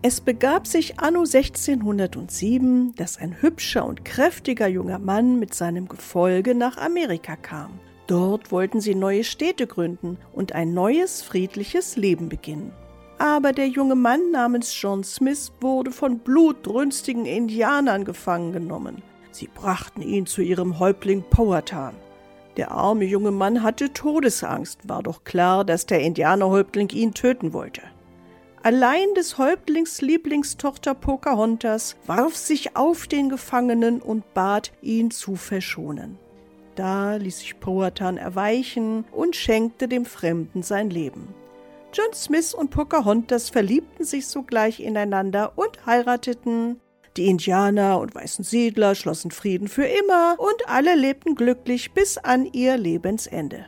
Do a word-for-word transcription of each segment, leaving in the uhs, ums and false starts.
Es begab sich anno sechzehnhundertsieben, dass ein hübscher und kräftiger junger Mann mit seinem Gefolge nach Amerika kam. Dort wollten sie neue Städte gründen und ein neues, friedliches Leben beginnen. Aber der junge Mann namens John Smith wurde von blutdürstigen Indianern gefangen genommen. Sie brachten ihn zu ihrem Häuptling Powhatan. Der arme junge Mann hatte Todesangst, war doch klar, dass der Indianerhäuptling ihn töten wollte. Allein des Häuptlings Lieblingstochter Pocahontas warf sich auf den Gefangenen und bat, ihn zu verschonen. Da ließ sich Powhatan erweichen und schenkte dem Fremden sein Leben. John Smith und Pocahontas verliebten sich sogleich ineinander und heirateten. Die Indianer und weißen Siedler schlossen Frieden für immer und alle lebten glücklich bis an ihr Lebensende.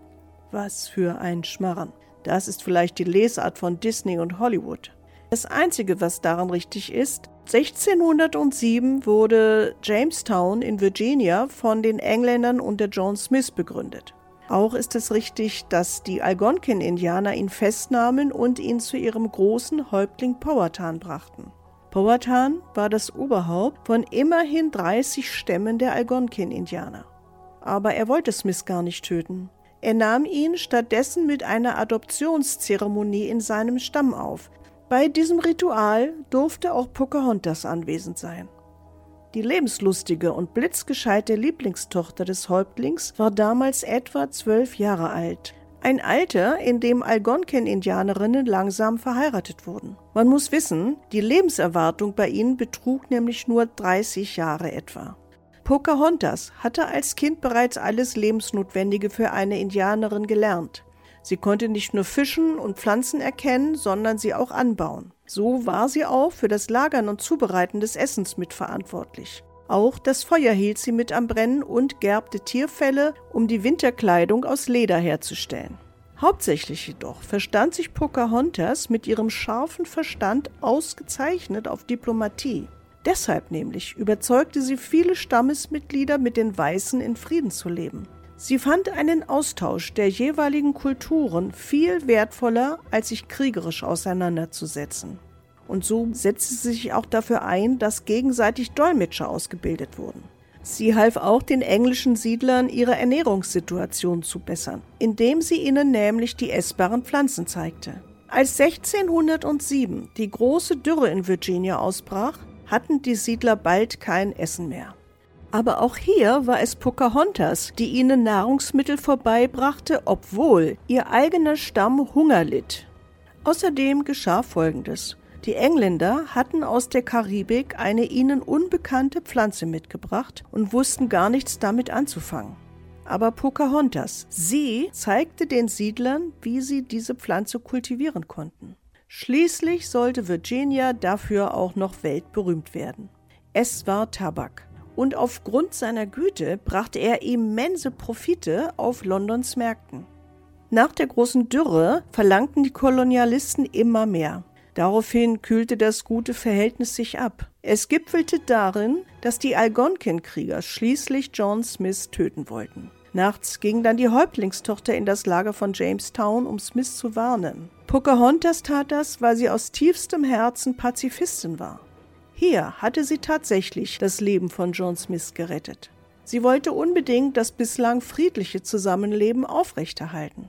Was für ein Schmarren. Das ist vielleicht die Lesart von Disney und Hollywood. Das Einzige, was daran richtig ist, sechzehnhundertsieben wurde Jamestown in Virginia von den Engländern unter John Smith begründet. Auch ist es richtig, dass die Algonquin-Indianer ihn festnahmen und ihn zu ihrem großen Häuptling Powhatan brachten. Powhatan war das Oberhaupt von immerhin dreißig Stämmen der Algonquin-Indianer. Aber er wollte Smith gar nicht töten. Er nahm ihn stattdessen mit einer Adoptionszeremonie in seinem Stamm auf. Bei diesem Ritual durfte auch Pocahontas anwesend sein. Die lebenslustige und blitzgescheite Lieblingstochter des Häuptlings war damals etwa zwölf Jahre alt. Ein Alter, in dem Algonquin-Indianerinnen langsam verheiratet wurden. Man muss wissen, die Lebenserwartung bei ihnen betrug nämlich nur dreißig Jahre etwa. Pocahontas hatte als Kind bereits alles Lebensnotwendige für eine Indianerin gelernt. Sie konnte nicht nur fischen und Pflanzen erkennen, sondern sie auch anbauen. So war sie auch für das Lagern und Zubereiten des Essens mitverantwortlich. Auch das Feuer hielt sie mit am Brennen und gerbte Tierfelle, um die Winterkleidung aus Leder herzustellen. Hauptsächlich jedoch verstand sich Pocahontas mit ihrem scharfen Verstand ausgezeichnet auf Diplomatie. Deshalb nämlich überzeugte sie viele Stammesmitglieder, mit den Weißen in Frieden zu leben. Sie fand einen Austausch der jeweiligen Kulturen viel wertvoller, als sich kriegerisch auseinanderzusetzen. Und so setzte sie sich auch dafür ein, dass gegenseitig Dolmetscher ausgebildet wurden. Sie half auch den englischen Siedlern, ihre Ernährungssituation zu bessern, indem sie ihnen nämlich die essbaren Pflanzen zeigte. Als sechzehnhundertsieben die große Dürre in Virginia ausbrach, hatten die Siedler bald kein Essen mehr. Aber auch hier war es Pocahontas, die ihnen Nahrungsmittel vorbeibrachte, obwohl ihr eigener Stamm Hunger litt. Außerdem geschah Folgendes. Die Engländer hatten aus der Karibik eine ihnen unbekannte Pflanze mitgebracht und wussten gar nichts damit anzufangen. Aber Pocahontas, sie zeigte den Siedlern, wie sie diese Pflanze kultivieren konnten. Schließlich sollte Virginia dafür auch noch weltberühmt werden. Es war Tabak. Und aufgrund seiner Güte brachte er immense Profite auf Londons Märkten. Nach der großen Dürre verlangten die Kolonialisten immer mehr. Daraufhin kühlte das gute Verhältnis sich ab. Es gipfelte darin, dass die Algonquin-Krieger schließlich John Smith töten wollten. Nachts ging dann die Häuptlingstochter in das Lager von Jamestown, um Smith zu warnen. Pocahontas tat das, weil sie aus tiefstem Herzen Pazifistin war. Hier hatte sie tatsächlich das Leben von John Smith gerettet. Sie wollte unbedingt das bislang friedliche Zusammenleben aufrechterhalten.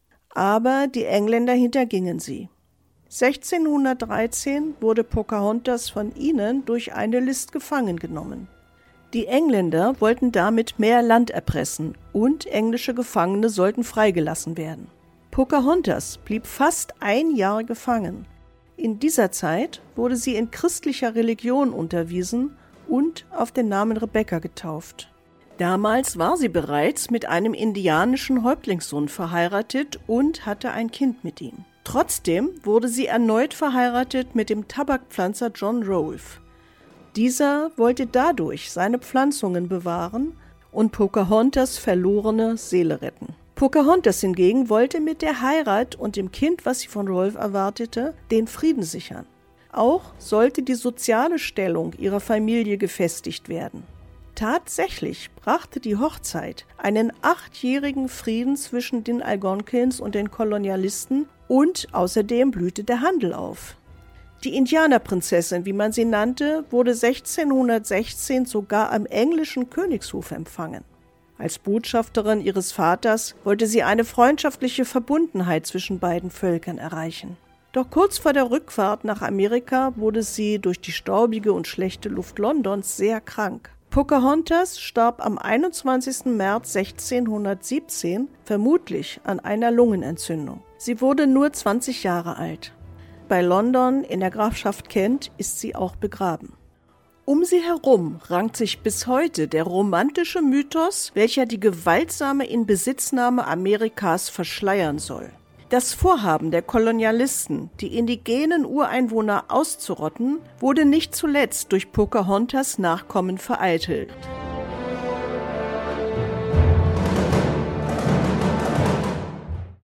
Aber die Engländer hintergingen sie. sechzehnhundertdreizehn wurde Pocahontas von ihnen durch eine List gefangen genommen. Die Engländer wollten damit mehr Land erpressen und englische Gefangene sollten freigelassen werden. Pocahontas blieb fast ein Jahr gefangen. In dieser Zeit wurde sie in christlicher Religion unterwiesen und auf den Namen Rebecca getauft. Damals war sie bereits mit einem indianischen Häuptlingssohn verheiratet und hatte ein Kind mit ihm. Trotzdem wurde sie erneut verheiratet mit dem Tabakpflanzer John Rolfe. Dieser wollte dadurch seine Pflanzungen bewahren und Pocahontas verlorene Seele retten. Pocahontas hingegen wollte mit der Heirat und dem Kind, was sie von Rolfe erwartete, den Frieden sichern. Auch sollte die soziale Stellung ihrer Familie gefestigt werden. Tatsächlich brachte die Hochzeit einen achtjährigen Frieden zwischen den Algonquins und den Kolonialisten und außerdem blühte der Handel auf. Die Indianerprinzessin, wie man sie nannte, wurde sechzehnhundertsechzehn sogar am englischen Königshof empfangen. Als Botschafterin ihres Vaters wollte sie eine freundschaftliche Verbundenheit zwischen beiden Völkern erreichen. Doch kurz vor der Rückfahrt nach Amerika wurde sie durch die staubige und schlechte Luft Londons sehr krank. Pocahontas starb am einundzwanzigsten März sechzehnhundertsiebzehn, vermutlich an einer Lungenentzündung. Sie wurde nur zwanzig Jahre alt. Bei London in der Grafschaft Kent ist sie auch begraben. Um sie herum rankt sich bis heute der romantische Mythos, welcher die gewaltsame Inbesitznahme Amerikas verschleiern soll. Das Vorhaben der Kolonialisten, die indigenen Ureinwohner auszurotten, wurde nicht zuletzt durch Pocahontas Nachkommen vereitelt.